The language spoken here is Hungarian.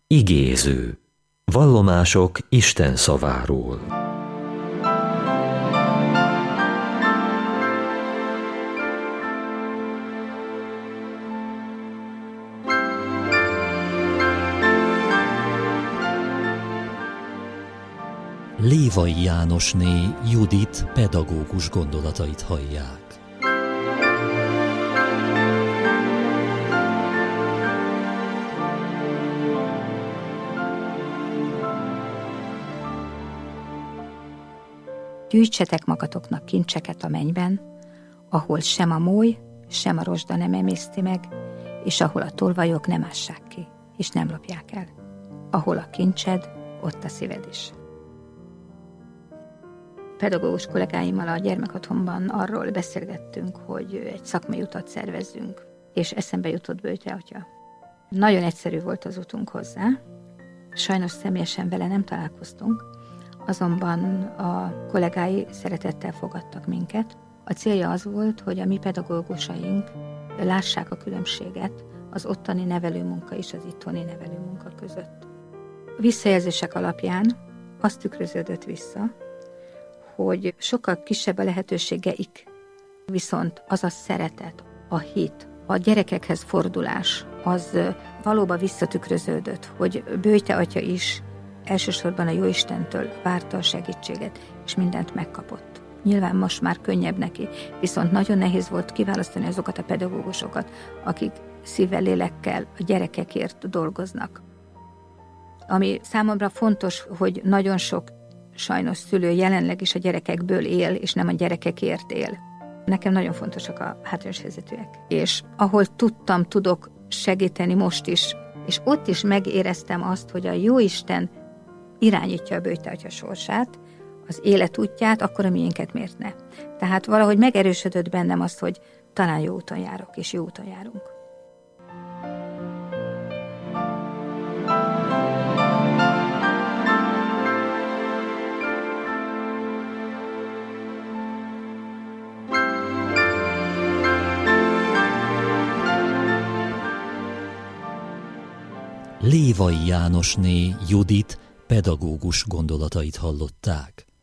Igéző. Vallomások Isten szaváról. Lévai Jánosné Judit pedagógus gondolatait hallják. Gyűjtsetek magatoknak kincseket a mennyben, ahol sem a móly, sem a rozsda nem emészti meg, és ahol a tolvajok nem ássák ki, és nem lopják el. Ahol a kincsed, ott a szíved is. Pedagógus kollégáimmal a gyermekotthonban arról beszélgettünk, hogy egy szakmai utat szervezzünk, és eszembe jutott Böjte atya. Nagyon egyszerű volt az utunk hozzá, sajnos személyesen vele nem találkoztunk, azonban a kollégái szeretettel fogadtak minket. A célja az volt, hogy a mi pedagógusaink lássák a különbséget az ottani nevelőmunka és az itthoni nevelőmunka között. A visszajelzések alapján azt tükröződött vissza, hogy sokkal kisebb a lehetőségeik, viszont az a szeretet, a hit, a gyerekekhez fordulás, az valóban visszatükröződött, hogy Böjte atya is elsősorban a Jóistentől várta a segítséget, és mindent megkapott. Nyilván most már könnyebb neki, viszont nagyon nehéz volt kiválasztani azokat a pedagógusokat, akik szívvel, lélekkel a gyerekekért dolgoznak. Ami számomra fontos, hogy nagyon sok sajnos szülő jelenleg is a gyerekekből él, és nem a gyerekekért él. Nekem nagyon fontosak a hátrányos helyzetűek. És ahol tudok segíteni most is, és ott is megéreztem azt, hogy a Jóisten irányítja a Böjte atya sorsát, az életútját, akkor a miénket miért ne? Tehát valahogy megerősödött bennem azt, hogy talán jó úton járok, és jó úton járunk. Lévai Jánosné Judit pedagógus gondolatait hallották.